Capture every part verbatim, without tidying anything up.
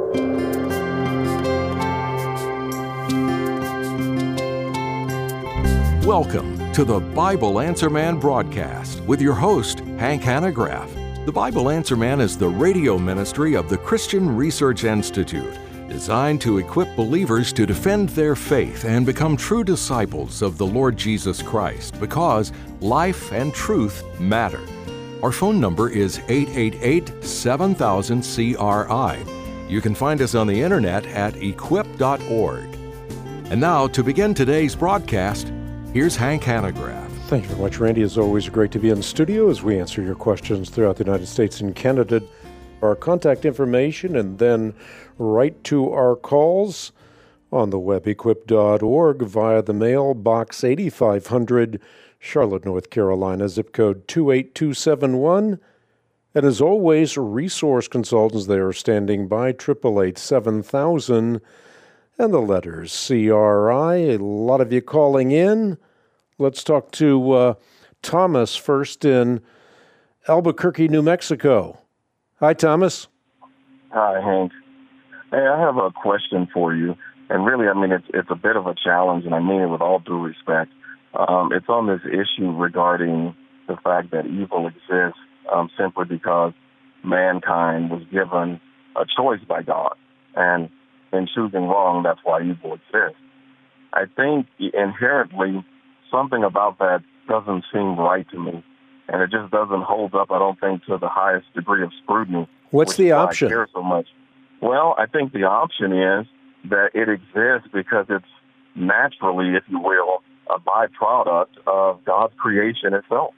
Welcome to the Bible Answer Man broadcast with your host, Hank Hanegraaff. The Bible Answer Man is the radio ministry of the Christian Research Institute, designed to equip believers to defend their faith and become true disciples of the Lord Jesus Christ, because life and truth matter. Our phone number is eight eight eight, seven thousand, C R I. You can find us on the internet at equip dot org. And now, to begin today's broadcast, here's Hank Hanegraaff. Thank you very much, Randy. It's always great to be in the studio as we answer your questions throughout the United States and Canada. Our contact information and then right to our calls on the web, equip dot org, via the mail, Box eighty-five hundred, Charlotte, North Carolina, zip code two eight two seven one. And as always, resource consultants, they are standing by, eight eight eight, seven thousand, and the letters C R I. A lot of you calling in. Let's talk to uh, Thomas first in Albuquerque, New Mexico. Hi, Thomas. Hi, Hank. Hey, I have a question for you. And really, I mean, it's it's a bit of a challenge, and I mean it with all due respect. Um, it's on this issue regarding the fact that evil exists um, simply because mankind was given a choice by God. And in choosing wrong, that's why evil exists. I think inherently something about that doesn't seem right to me. And it just doesn't hold up, I don't think, to the highest degree of scrutiny. What's the option? I care so much. Well, I think the option is that it exists because it's naturally, if you will, a byproduct of God's creation itself.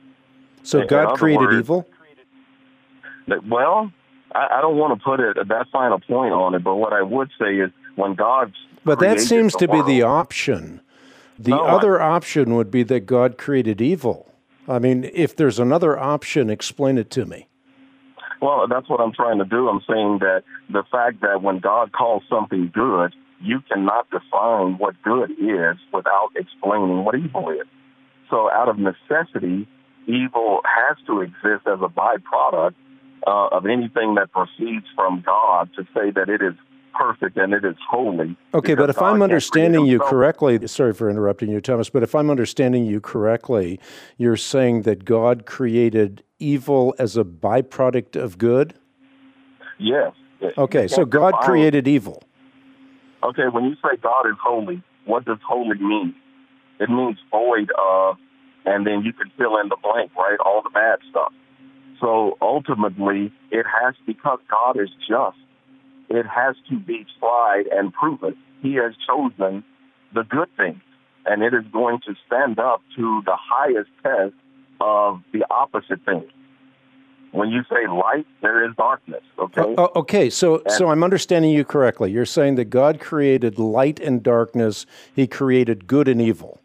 So in, God in created words, evil? That, well, I, I don't want to put it that final point on it, but what I would say is when God But that seems the to world, be the option. The no, other I, option would be that God created evil. I mean, if there's another option, explain it to me. Well, that's what I'm trying to do. I'm saying that the fact that when God calls something good, you cannot define what good is without explaining what evil is. So out of necessity, evil has to exist as a byproduct uh, of anything that proceeds from God to say that it is perfect and it is holy. Okay, but if God I'm understanding you himself. correctly, sorry for interrupting you, Thomas, but if I'm understanding you correctly, you're saying that God created evil as a byproduct of good? Yes. Okay, so God define, created evil. Okay, when you say God is holy, what does holy mean? It means void of, and then you can fill in the blank, right? All the bad stuff. So ultimately, it has, because God is just, it has to be tried and proven. He has chosen the good things, and it is going to stand up to the highest test of the opposite thing. When you say light, there is darkness, okay? Oh, oh, okay, so and, so I'm understanding you correctly. You're saying that God created light and darkness. He created good and evil.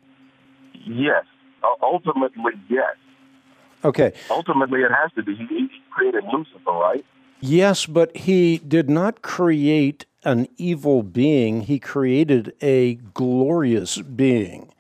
Yes. Uh, ultimately, yes. Okay. Ultimately, it has to be. He, he created Lucifer, right? Yes, but he did not create an evil being. He created a glorious being.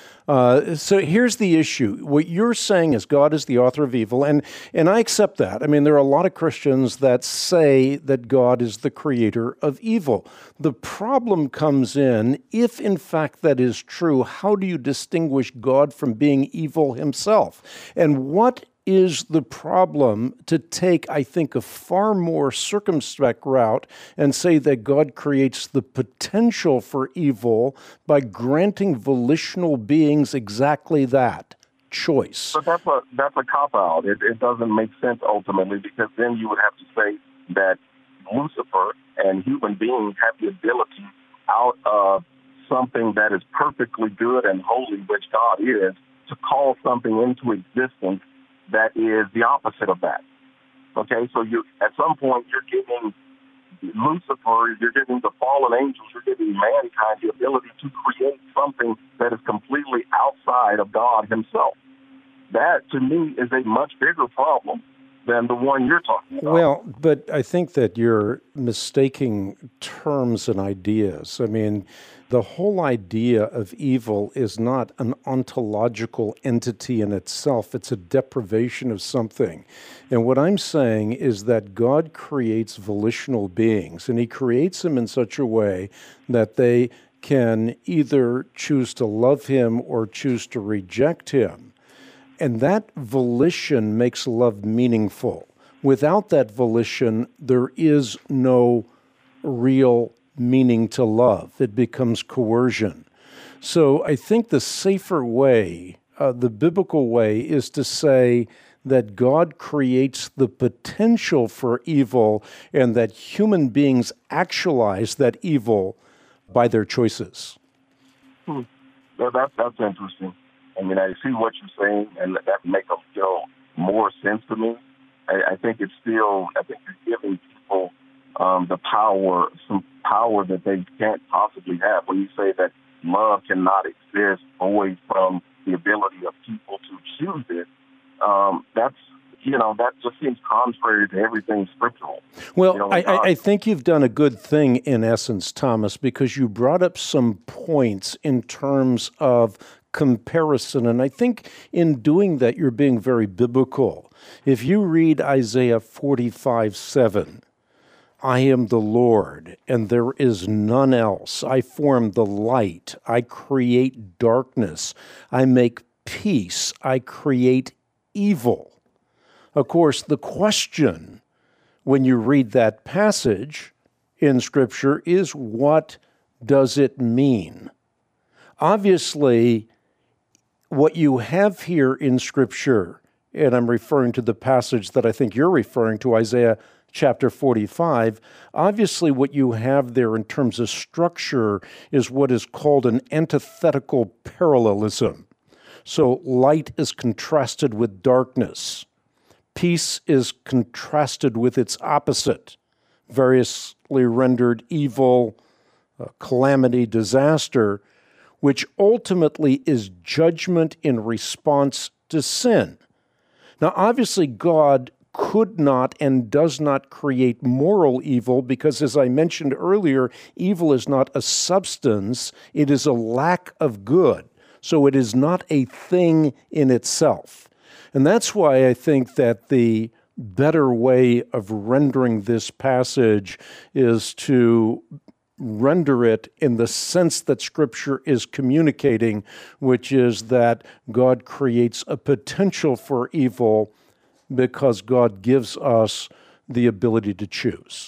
Uh, so here's the issue. What you're saying is God is the author of evil, and, and I accept that. I mean, there are a lot of Christians that say that God is the creator of evil. The problem comes in, if in fact that is true, how do you distinguish God from being evil himself? And what is the problem to take, I think, a far more circumspect route and say that God creates the potential for evil by granting volitional beings exactly that, choice? But that's a, that's a cop-out. It, it doesn't make sense ultimately, because then you would have to say that Lucifer and human beings have the ability out of something that is perfectly good and holy, which God is, to call something into existence that is the opposite of that. Okay, so you at some point you're giving Lucifer, you're giving the fallen angels, you're giving mankind the ability to create something that is completely outside of God himself. That, to me, is a much bigger problem than the one you're talking about. Well, but I think that you're mistaking terms and ideas. I mean, the whole idea of evil is not an ontological entity in itself. It's a deprivation of something. And what I'm saying is that God creates volitional beings, and he creates them in such a way that they can either choose to love him or choose to reject him. And that volition makes love meaningful. Without that volition, there is no real meaning to love. It becomes coercion. So I think the safer way, uh, the biblical way, is to say that God creates the potential for evil and that human beings actualize that evil by their choices. Hmm. Well, that, that's interesting. I mean, I see what you're saying, and that makes them feel more sense to me. I, I think it's still, I think you're giving people um, the power, some power that they can't possibly have. When you say that love cannot exist away from the ability of people to choose it, um, that's, you know, that just seems contrary to everything scriptural. Well, you know, I, I, I think you've done a good thing in essence, Thomas, because you brought up some points in terms of comparison. And I think in doing that, you're being very biblical. If you read Isaiah forty-five seven, I am the Lord, and there is none else. I form the light. I create darkness. I make peace. I create evil. Of course, the question when you read that passage in Scripture is, what does it mean? Obviously, what you have here in Scripture, and I'm referring to the passage that I think you're referring to, Isaiah chapter forty-five, obviously what you have there in terms of structure is what is called an antithetical parallelism. So light is contrasted with darkness. Peace is contrasted with its opposite, variously rendered evil, uh, calamity, disaster, which ultimately is judgment in response to sin. Now, obviously, God could not and does not create moral evil because, as I mentioned earlier, evil is not a substance, it is a lack of good. So it is not a thing in itself. And that's why I think that the better way of rendering this passage is to render it in the sense that Scripture is communicating, which is that God creates a potential for evil because God gives us the ability to choose.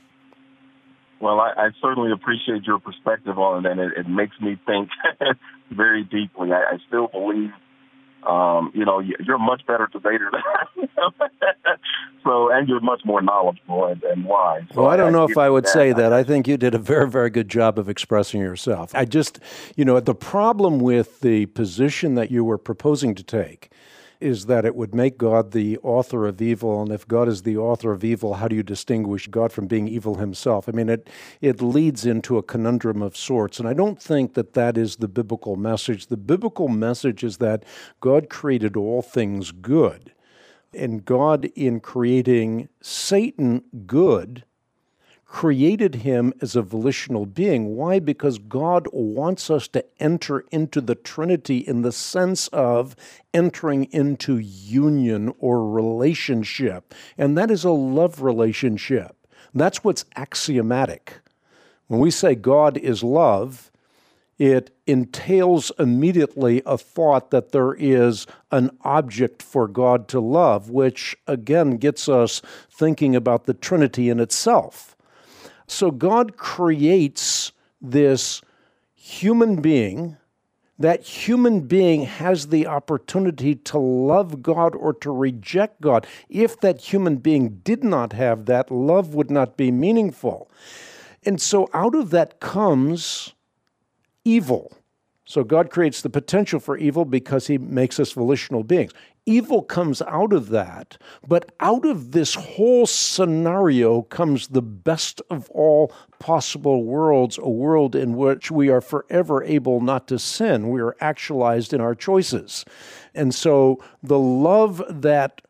Well, I, I certainly appreciate your perspective on it, and it, it makes me think very deeply. I, I still believe, um, you know, you're a much better debater than I am. So, and you're much more knowledgeable and, and wise. So well, I don't I, know I if I would that. say that. I think you did a very, very good job of expressing yourself. I just, you know, the problem with the position that you were proposing to take is that it would make God the author of evil, and if God is the author of evil, how do you distinguish God from being evil himself? I mean, it it leads into a conundrum of sorts, and I don't think that that is the biblical message. The biblical message is that God created all things good, and God, in creating Satan good, created him as a volitional being. Why? Because God wants us to enter into the Trinity in the sense of entering into union or relationship. And that is a love relationship. That's what's axiomatic. When we say God is love, it entails immediately a thought that there is an object for God to love, which again gets us thinking about the Trinity in itself. So God creates this human being. That human being has the opportunity to love God or to reject God. If that human being did not have that, love would not be meaningful. And so out of that comes evil. So God creates the potential for evil because he makes us volitional beings. Evil comes out of that, but out of this whole scenario comes the best of all possible worlds, a world in which we are forever able not to sin. We are actualized in our choices. And so the love that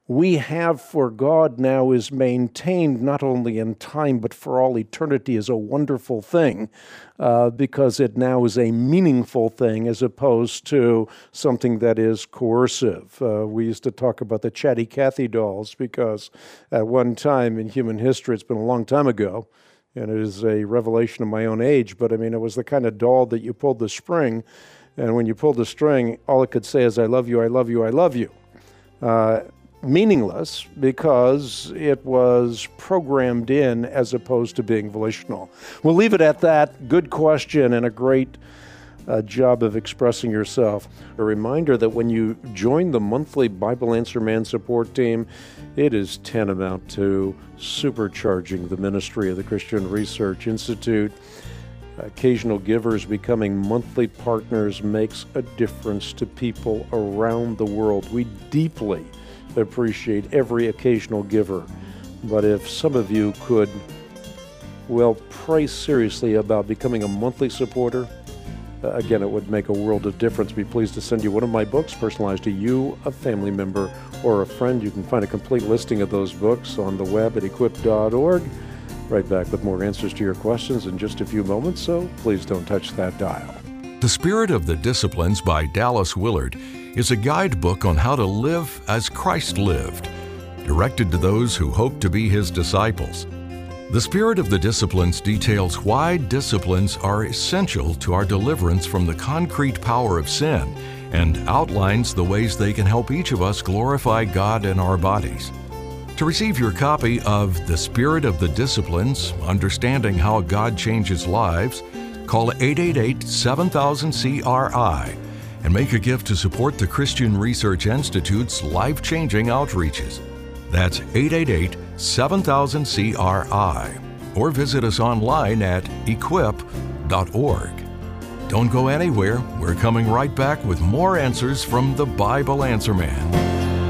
we have for God now is maintained not only in time but for all eternity is a wonderful thing uh, because it now is a meaningful thing as opposed to something that is coercive. Uh, we used to talk about the Chatty Cathy dolls because at one time in human history, it's been a long time ago, and it is a revelation of my own age, but I mean, it was the kind of doll that you pulled the string, and when you pulled the string, all it could say is, I love you, I love you, I love you. Uh, meaningless because it was programmed in as opposed to being volitional. We'll leave it at that. Good question and a great uh, job of expressing yourself. A reminder that when you join the monthly Bible Answer Man support team, it is tantamount to supercharging the ministry of the Christian Research Institute. Occasional givers becoming monthly partners makes a difference to people around the world. We deeply appreciate every occasional giver. But if some of you could, well, pray seriously about becoming a monthly supporter, uh, again, it would make a world of difference. Be pleased to send you one of my books personalized to you, a family member, or a friend. You can find a complete listing of those books on the web at equip dot org. Right back with more answers to your questions in just a few moments, so please don't touch that dial. The Spirit of the Disciplines by Dallas Willard is a guidebook on how to live as Christ lived, directed to those who hope to be His disciples. The Spirit of the Disciplines details why disciplines are essential to our deliverance from the concrete power of sin and outlines the ways they can help each of us glorify God in our bodies. To receive your copy of The Spirit of the Disciplines, Understanding How God Changes Lives, call eight eight eight, seven thousand, C R I and make a gift to support the Christian Research Institute's life-changing outreaches. That's eight eight eight, seven thousand, C R I, or visit us online at equip dot org. Don't go anywhere. We're coming right back with more answers from the Bible Answer Man.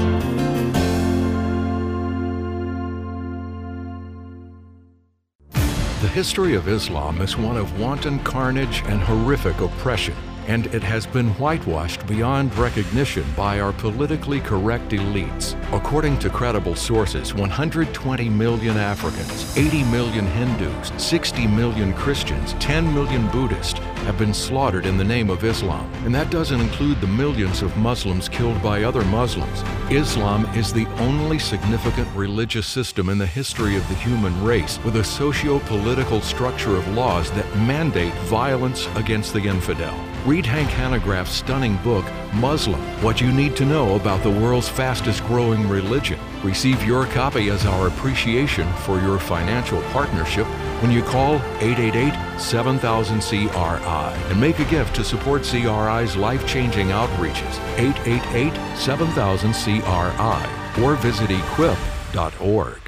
The history of Islam is one of wanton carnage and horrific oppression, and it has been whitewashed beyond recognition by our politically correct elites. According to credible sources, one hundred twenty million Africans, eighty million Hindus, sixty million Christians, ten million Buddhists have been slaughtered in the name of Islam. And that doesn't include the millions of Muslims killed by other Muslims. Islam is the only significant religious system in the history of the human race with a socio-political structure of laws that mandate violence against the infidel. Read Hank Hanegraaff's stunning book, Muslim, What You Need to Know About the World's Fastest Growing Religion. Receive your copy as our appreciation for your financial partnership when you call eight eight eight, seven thousand, C R I and make a gift to support C R I's life-changing outreaches, eight eight eight, seven thousand, C R I, or visit equip dot org.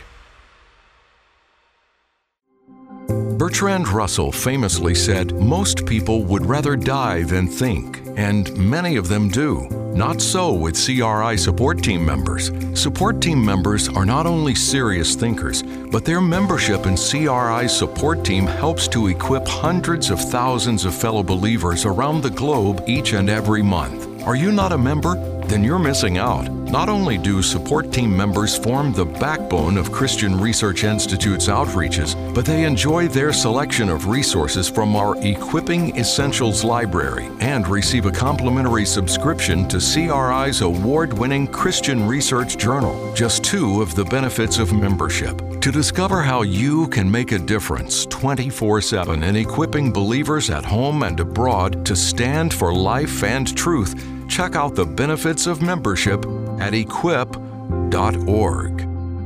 Bertrand Russell famously said, "Most people would rather die than think," and many of them do. Not so with C R I support team members. Support team members are not only serious thinkers, but their membership in C R I's support team helps to equip hundreds of thousands of fellow believers around the globe each and every month. Are you not a member? Then you're missing out. Not only do support team members form the backbone of Christian Research Institute's outreaches, but they enjoy their selection of resources from our Equipping Essentials library and receive a complimentary subscription to C R I's award-winning Christian Research Journal, just two of the benefits of membership. To discover how you can make a difference twenty-four seven in equipping believers at home and abroad to stand for life and truth, check out the benefits of membership at equip dot org.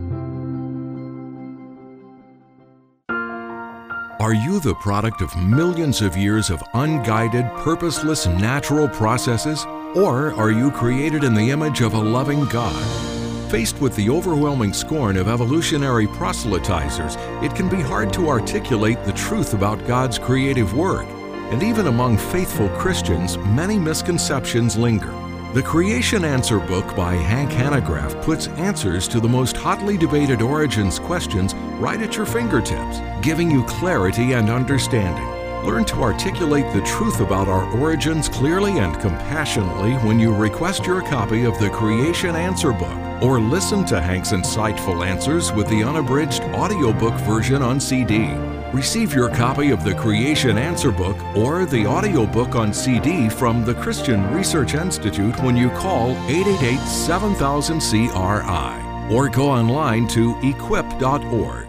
Are you the product of millions of years of unguided, purposeless, natural processes? Or are you created in the image of a loving God? Faced with the overwhelming scorn of evolutionary proselytizers, it can be hard to articulate the truth about God's creative work. And even among faithful Christians, many misconceptions linger. The Creation Answer book by Hank Hanegraaff puts answers to the most hotly debated origins questions right at your fingertips, giving you clarity and understanding. Learn to articulate the truth about our origins clearly and compassionately when you request your copy of the Creation Answer book. Or listen to Hank's insightful answers with the unabridged audiobook version on C D. Receive your copy of the Creation Answer Book or the audiobook on C D from the Christian Research Institute when you call eight eight eight, seven thousand, C R I or go online to equip dot org.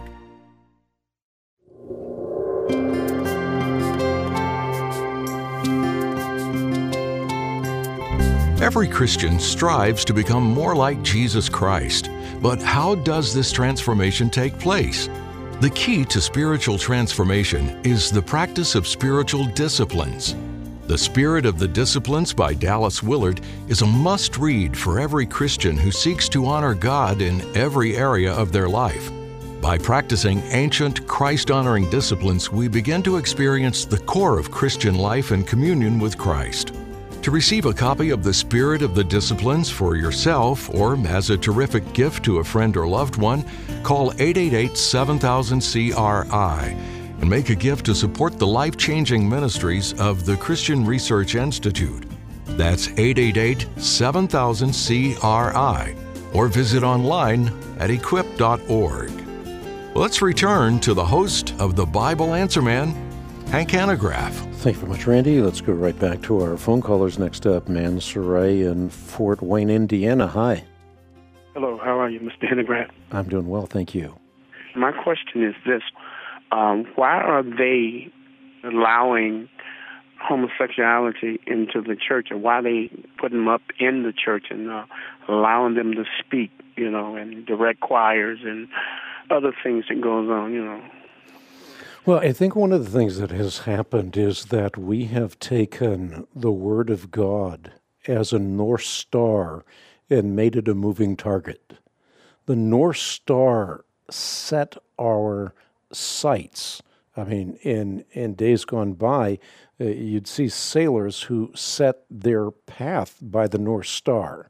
Every Christian strives to become more like Jesus Christ. But how does this transformation take place? The key to spiritual transformation is the practice of spiritual disciplines. The Spirit of the Disciplines by Dallas Willard is a must-read for every Christian who seeks to honor God in every area of their life. By practicing ancient, Christ-honoring disciplines, we begin to experience the core of Christian life and communion with Christ. To receive a copy of the Spirit of the Disciplines for yourself or as a terrific gift to a friend or loved one, call eight eight eight, seven thousand, C R I and make a gift to support the life-changing ministries of the Christian Research Institute. That's eight eight eight, seven thousand, C R I or visit online at equip dot org. Let's return to the host of the Bible Answer Man, Hank Hanegraaff. Thank you very much, Randy. Let's go right back to our phone callers. Next up, Mansoray in Fort Wayne, Indiana. Hi. Hello, how are you, Mister Hanegraaff? I'm doing well, thank you. My question is this. Um, why are they allowing homosexuality into the church, and why are they putting them up in the church and uh, allowing them to speak, you know, and direct choirs and other things that goes on, you know? Well, I think one of the things that has happened is that we have taken the Word of God as a North Star and made it a moving target. The North Star set our sights. I mean, in, in days gone by, uh, you'd see sailors who set their path by the North Star.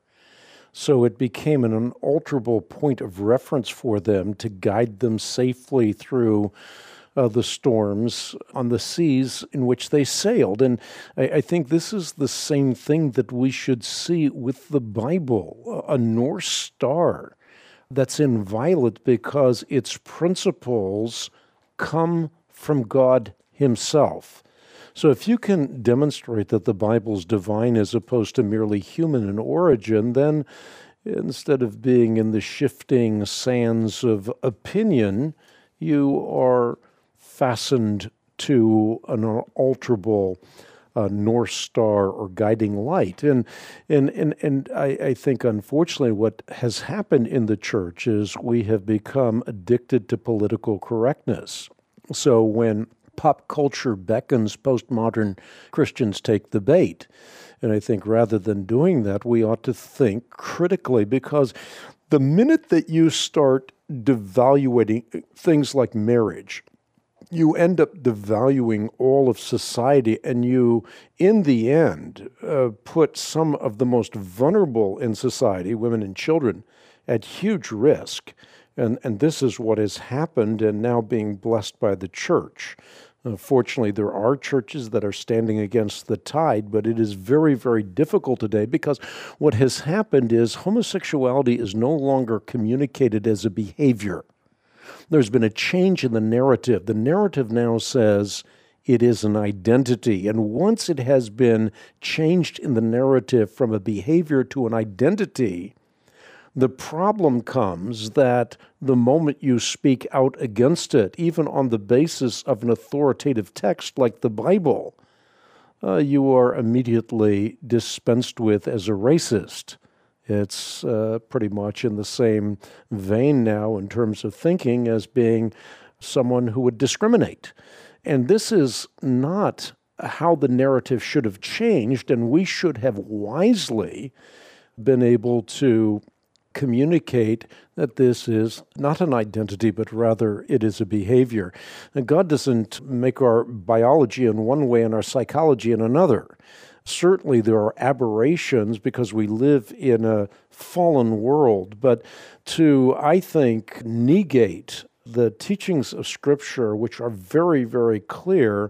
So it became an unalterable point of reference for them to guide them safely through Uh, the storms on the seas in which they sailed. And I, I think this is the same thing that we should see with the Bible, a North Star that's inviolate because its principles come from God Himself. So if you can demonstrate that the Bible's divine as opposed to merely human in origin, then instead of being in the shifting sands of opinion, you are fastened to an unalterable uh, North Star or guiding light. And and and, and I, I think, unfortunately, what has happened in the church is we have become addicted to political correctness. So when pop culture beckons, postmodern Christians take the bait. And I think rather than doing that, we ought to think critically, because the minute that you start devaluating things like marriage, you end up devaluing all of society, and you, in the end, uh, put some of the most vulnerable in society, women and children, at huge risk. And, and this is what has happened and now being blessed by the church. Uh, fortunately, there are churches that are standing against the tide, but it is very, very difficult today because what has happened is homosexuality is no longer communicated as a behavior. There's been a change in the narrative. The narrative now says it is an identity. And once it has been changed in the narrative from a behavior to an identity, the problem comes that the moment you speak out against it, even on the basis of an authoritative text like the Bible, uh, you are immediately dispensed with as a racist. It's uh, pretty much in the same vein now in terms of thinking as being someone who would discriminate. And this is not how the narrative should have changed, and we should have wisely been able to communicate that this is not an identity, but rather it is a behavior. And God doesn't make our biology in one way and our psychology in another. Certainly there are aberrations because we live in a fallen world, but to, I think, negate the teachings of Scripture, which are very, very clear,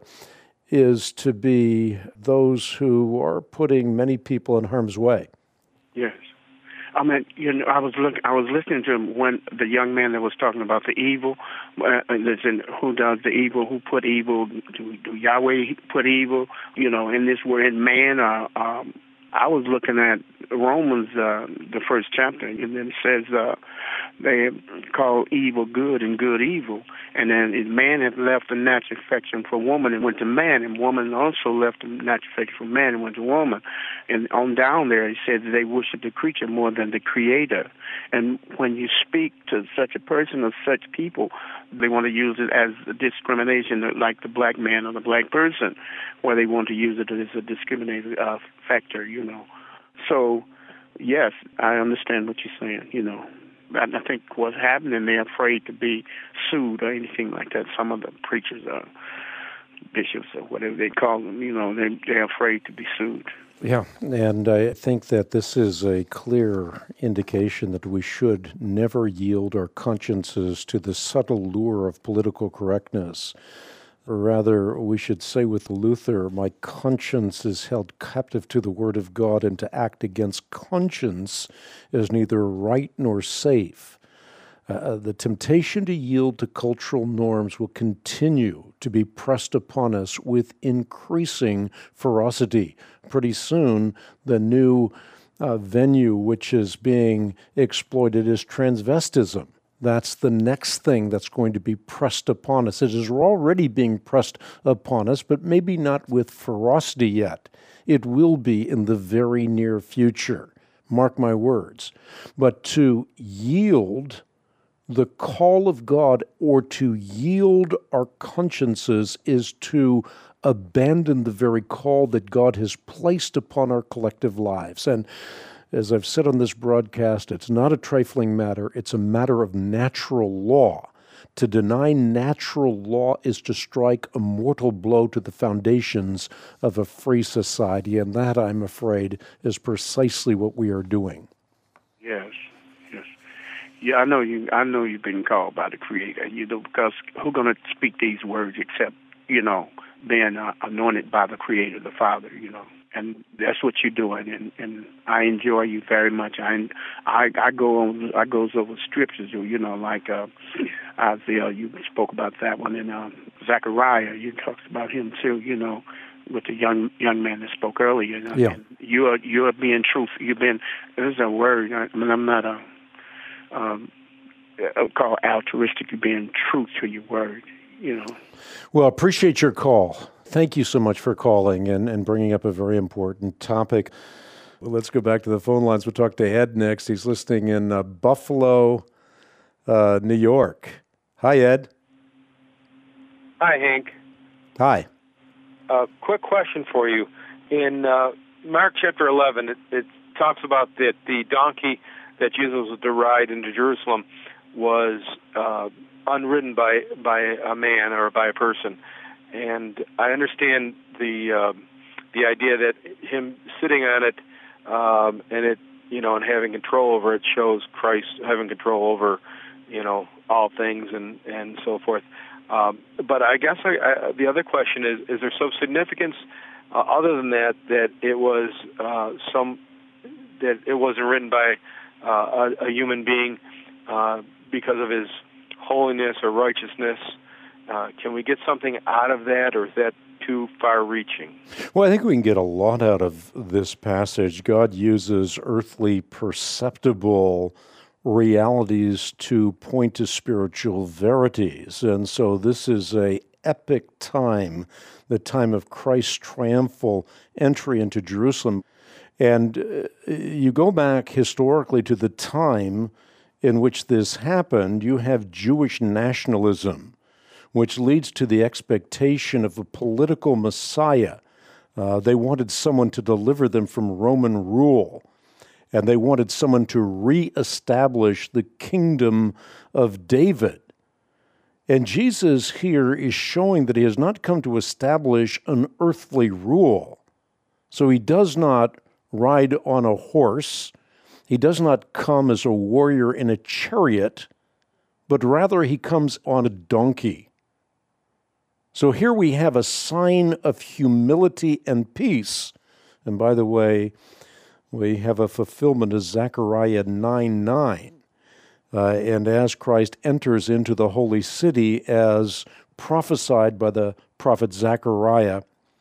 is to be those who are putting many people in harm's way. Yes. I mean, you know, I was look, I was listening to him when the young man that was talking about the evil, uh, listen, who does the evil, who put evil, do, do Yahweh put evil, you know, in this word, in man, uh, um, I was looking at Romans, uh, the first chapter, and then it says uh, they call evil good and good evil. And then man had left the natural affection for woman and went to man, and woman also left the natural affection for man and went to woman. And on down there, he said they worship the creature more than the creator. And when you speak to such a person or such people, they want to use it as a discrimination, like the black man or the black person, where they want to use it as a discriminating uh, factor, you know. So, yes, I understand what you're saying, you know. I think what's happening, they're afraid to be sued or anything like that. Some of the preachers or bishops or whatever they call them, you know, they, they're afraid to be sued. Yeah, and I think that this is a clear indication that we should never yield our consciences to the subtle lure of political correctness. Rather, we should say with Luther, my conscience is held captive to the Word of God, and to act against conscience is neither right nor safe. Uh, the temptation to yield to cultural norms will continue to be pressed upon us with increasing ferocity. Pretty soon, the new uh, venue which is being exploited is transvestism. That's the next thing that's going to be pressed upon us. It is already being pressed upon us, but maybe not with ferocity yet. It will be in the very near future. Mark my words. But to yield the call of God, or to yield our consciences, is to abandon the very call that God has placed upon our collective lives. And as I've said on this broadcast, it's not a trifling matter. It's a matter of natural law. To deny natural law is to strike a mortal blow to the foundations of a free society, and that, I'm afraid, is precisely what we are doing. Yes, yes. Yeah, I know you. I know you've been called by the Creator. You know, because who's going to speak these words except, you know, being uh, anointed by the Creator, the Father, you know. And that's what you're doing, and, and I enjoy you very much. I I, I go on, I goes over scriptures, you know, like uh, Isaiah. You spoke about that one, and uh, Zechariah. You talked about him too, you know, with the young young man that spoke earlier. And, yeah. And you are you are being truth. You've been. There's a word. I mean, I'm not a um, called altruistic. You're being true to your word, you know. Well, appreciate your call. Thank you so much for calling and, and bringing up a very important topic. Well, let's go back to the phone lines. We'll talk to Ed next. He's listening in uh, Buffalo, uh, New York. Hi, Ed. Hi, Hank. Hi. Uh, quick question for you. In uh, Mark chapter eleven, it, it talks about that the donkey that Jesus was to ride into Jerusalem was uh, unridden by, by a man or by a person. And I understand the uh, the idea that him sitting on it um, and it you know and having control over it shows Christ having control over you know all things and, and so forth. Um, but I guess I, I, the other question is: is there some significance uh, other than that that it was uh, some that it wasn't written by uh, a, a human being uh, because of his holiness or righteousness? Uh, can we get something out of that, or is that too far-reaching? Well, I think we can get a lot out of this passage. God uses earthly, perceptible realities to point to spiritual verities. And so this is a epic time, the time of Christ's triumphal entry into Jerusalem. And uh, you go back historically to the time in which this happened, you have Jewish nationalism, which leads to the expectation of a political Messiah. Uh, they wanted someone to deliver them from Roman rule, and they wanted someone to reestablish the kingdom of David. And Jesus here is showing that he has not come to establish an earthly rule. So he does not ride on a horse. He does not come as a warrior in a chariot, but rather he comes on a donkey. So here we have a sign of humility and peace. And by the way, We have a fulfillment of Zechariah nine nine. Uh, and as Christ enters into the holy city as prophesied by the prophet Zechariah,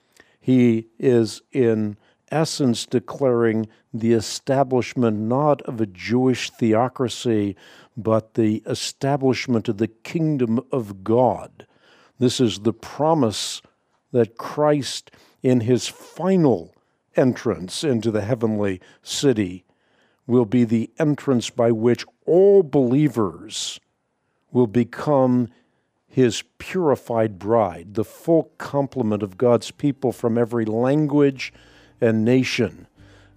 he is in essence declaring the establishment not of a Jewish theocracy, but the establishment of the kingdom of God. This is the promise that Christ, in his final entrance into the heavenly city, will be the entrance by which all believers will become his purified bride, the full complement of God's people from every language and nation.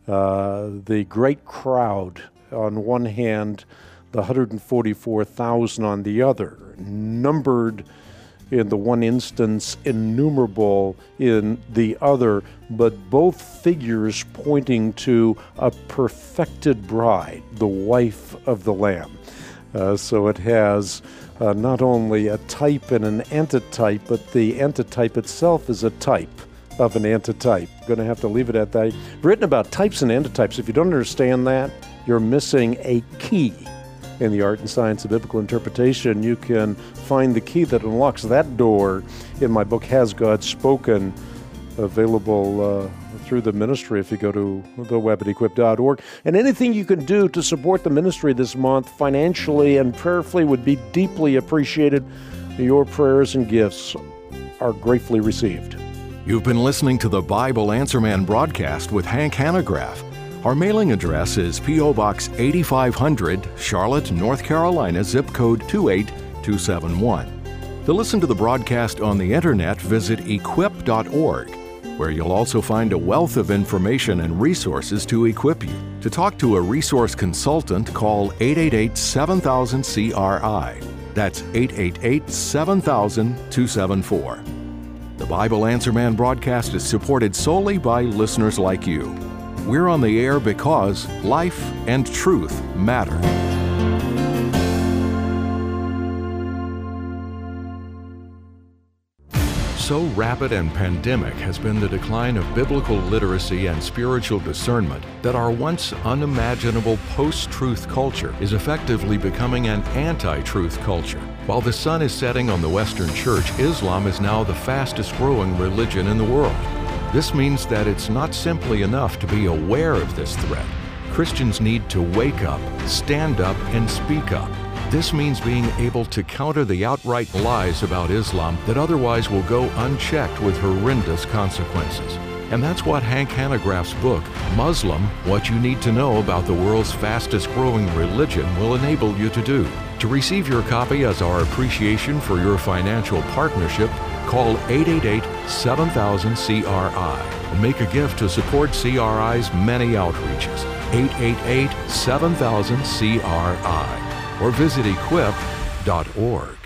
Uh, the great crowd on one hand, the one hundred forty-four thousand on the other, numbered in the one instance, innumerable in the other, but both figures pointing to a perfected bride, the wife of the Lamb. Uh, so it has uh, not only a type and an antitype, but the antitype itself is a type of an antitype. I'm going to have to leave it at that. Written about types and antitypes. If you don't understand that, you're missing a key in the art and science of biblical interpretation. You can find the key that unlocks that door in my book, Has God Spoken, available uh, through the ministry if you go to the web at equip dot org. And anything you can do to support the ministry this month financially and prayerfully would be deeply appreciated. Your prayers and gifts are gratefully received. You've been listening to the Bible Answer Man broadcast with Hank Hanegraaff. Our mailing address is P O. Box eighty-five hundred, Charlotte, North Carolina, zip code two eight two seven one. To listen to the broadcast on the internet, visit equip dot org, where you'll also find a wealth of information and resources to equip you. To talk to a resource consultant, call eight eight eight, seven thousand, C R I. That's eight eight eight, seven thousand, two seven four. The Bible Answer Man broadcast is supported solely by listeners like you. We're on the air because life and truth matter. So rapid and pandemic has been the decline of biblical literacy and spiritual discernment that our once unimaginable post-truth culture is effectively becoming an anti-truth culture. While the sun is setting on the Western Church, Islam is now the fastest growing religion in the world. This means that it's not simply enough to be aware of this threat. Christians need to wake up, stand up, and speak up. This means being able to counter the outright lies about Islam that otherwise will go unchecked with horrendous consequences. And that's what Hank Hanegraaff's book, Muslim, What You Need to Know About the World's Fastest Growing Religion, will enable you to do. To receive your copy as our appreciation for your financial partnership, call eight eight eight, seven thousand, C R I and make a gift to support C R I's many outreaches. eight eight eight, seven thousand, C R I or visit equip dot org.